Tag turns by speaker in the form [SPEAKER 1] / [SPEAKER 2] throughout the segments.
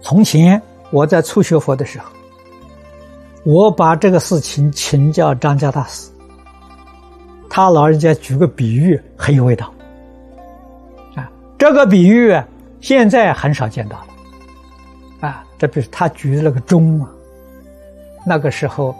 [SPEAKER 1] 从前我在初学佛的时候，我把这个事情请教张家大师，他老人家举个比喻很有味道啊。这个比喻现在很少见到了啊。这比如他举的那个钟啊，那个时候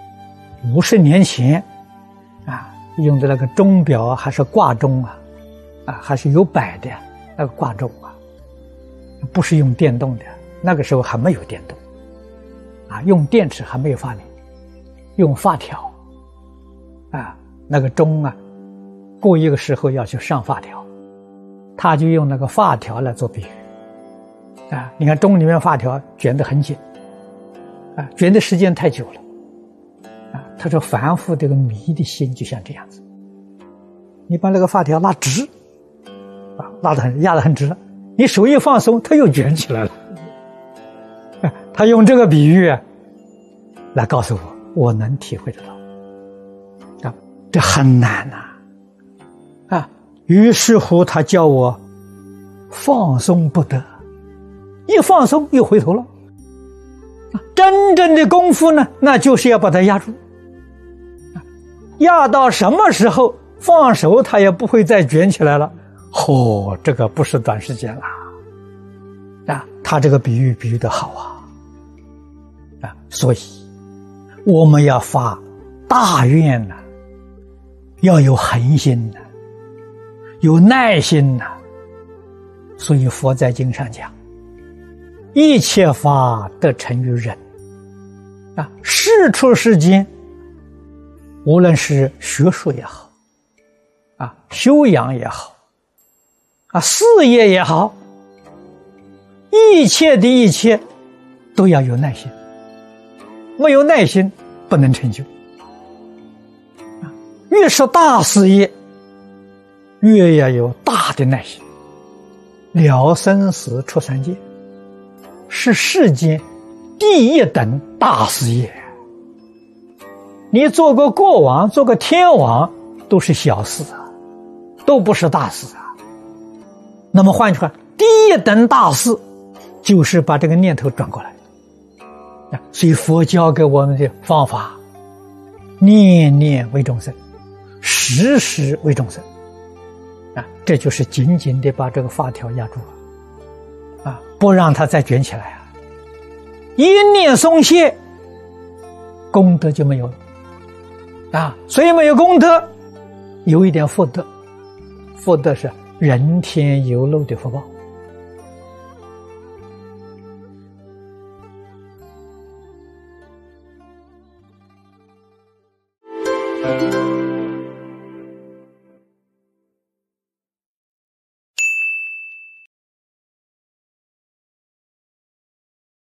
[SPEAKER 1] 50年前啊，用的那个钟表还是挂钟啊，还是有摆的那个挂钟啊，不是用电动的。那个时候还没有电动啊，用电池还没有发明，用发条啊，那个钟啊，过一个时候要去上发条，他就用那个发条来做比喻啊。你看钟里面发条卷得很紧啊，卷的时间太久了啊。他说凡夫这个迷的心就像这样子，你把那个发条拉直啊，压得很直了，你手一放松，它又卷起来了。他用这个比喻来告诉我能体会得到啊，这很难啊。于是乎他叫我放松不得，一放松又回头了。真正的功夫呢，那就是要把它压住，压到什么时候放手它也不会再卷起来了。这个不是短时间了啊。他这个比喻得好啊。所以我们要发大愿呢，要有恒心呢，有耐心呢。所以佛在经上讲，一切法得成于忍啊。事出世间，无论是学术也好啊，修养也好啊，事业也好，一切的一切都要有耐心，没有耐心不能成就。越是大事业，越要有大的耐心。了生死出三界是世间第一等大事业，你做个国王，做个天王都是小事啊，都不是大事啊。那么换句话，第一等大事就是把这个念头转过来。所以佛教给我们的方法，念念为众生，时时为众生啊，这就是紧紧的把这个发条压住啊，不让它再卷起来啊。一念松懈，功德就没有了啊。所以没有功德，有一点福德，福德是人天有漏的福报。